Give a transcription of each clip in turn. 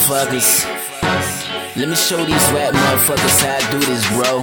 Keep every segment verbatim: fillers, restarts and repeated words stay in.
motherfuckers. Let me show these rap motherfuckers how I do this, bro.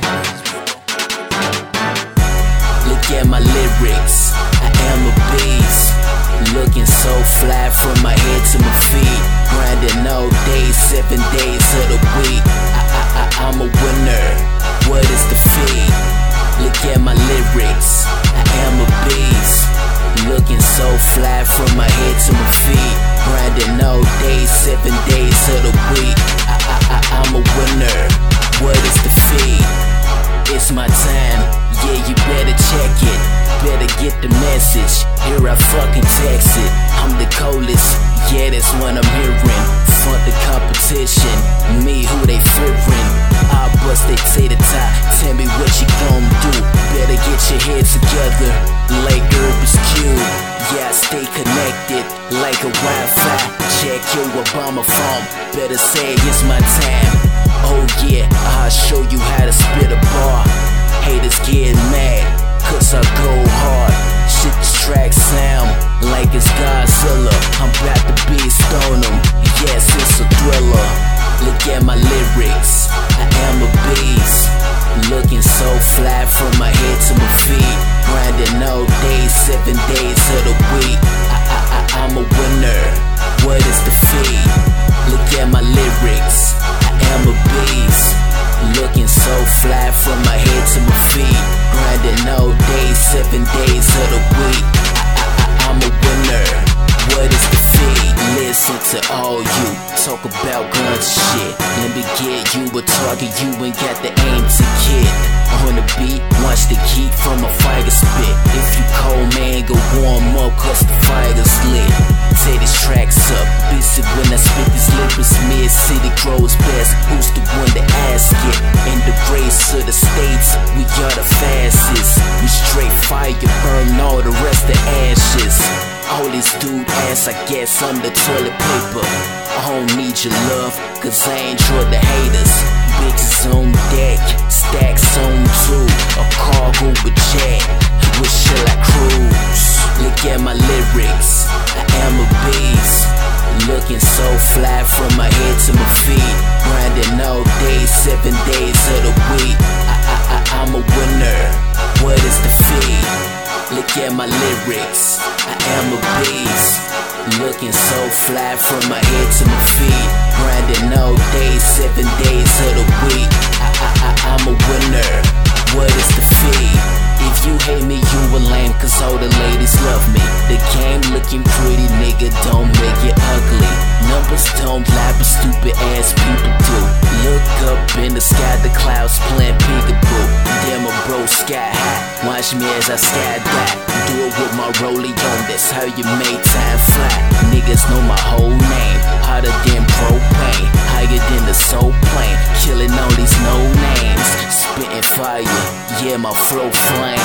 Look at my lyrics, I am a beast. Looking so fly from my head to my feet. Grinding all day, seven days of the week. I, I, I, I'm a winner, what is the fee? Look at my lyrics, I am a beast. Looking so fly from my head to my feet. Grinding all day, seven days of the week. I, I, I, I'm a winner, what is the fee? It's my time, yeah, you better check it. Better get the message, here I fucking text it. I'm the coldest, yeah, that's what I'm hearing. Fuck the competition, me who they fearing. I bust they to the top, tell me what you gon' do. Better get your head together, like Rubik's Cube. Yeah, I stay connected, like a Wi-Fi. Check your Obama phone, better say it's my time. Oh yeah, I'll show you how to spit a bar. Haters get mad, cause I go hard. Shit, this track sound like it's Godzilla. I'm about to beast on them, yes, it's a thriller. Look at my lyrics, I am a beast. Looking so fly from my head to my feet. Grinding all day, seven days of the week. I, I, I, I'm a winner, what is the fee? Look at my lyrics, I am a beast. Looking so fly from my head to my feet. Grinding all day, seven days of the week. I, I, I, I'm a winner, what is the fee? Listen to all you talk about guns shit. Let me get you a target you ain't got the aim to get. On the beat, watch the heat from a fire spit. If you cold, man, go warm up cause the fire's lit. Say these tracks up, busy when I spit these lyrics. Mid-city grows best, who's the one to ask it? In the race of the states, we are the fastest. We straight fire, burn all the rest of ashes. All this dude ass, I guess I'm the toilet paper. I don't need your love, cause I ain't for the haters. Bitches on deck, stacks on two. A cargo with jet, where shall I cruise? Look at my lyrics, I am a beast. Looking so fly from my head to my feet. Grinding all day, seven days of the week. I, I, I, I'm a winner, what is the fee? Look at my lyrics, I am a beast. Looking so fly from my head to my feet. Grinding all day, seven days of the week. I, I, I, I'm a winner, what is the fee? If you hate me, you a lame, cause all the ladies love me. The game looking pretty, nigga, don't make it ugly. Numbers don't lie, but stupid ass people do. Look up in the sky, the clouds playing peekaboo. Damn, a bro sky high, watch me as I skydive. Do it with my rollie on, that's how you make time fly. Niggas know my whole name, hotter than propane. Higher than the soul plane, killing all these no names. Spitting fire, yeah, my flow flame.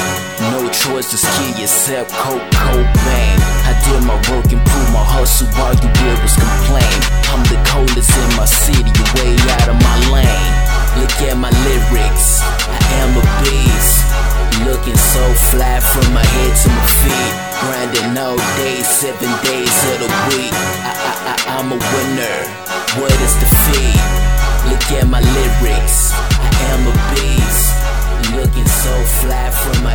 No choice, just kill yourself, Coke, Cobain. I did my work and proved my hustle while you did was complain. I'm the coldest in my city, you way out of my lane. Look at my lyrics, I am a beast. Looking so fly from my head to my feet. Grinding all day, seven days of the week. I, I, I, I'm a winner, what is the fee? Look at my lyrics, I am a beast. Looking so fly from my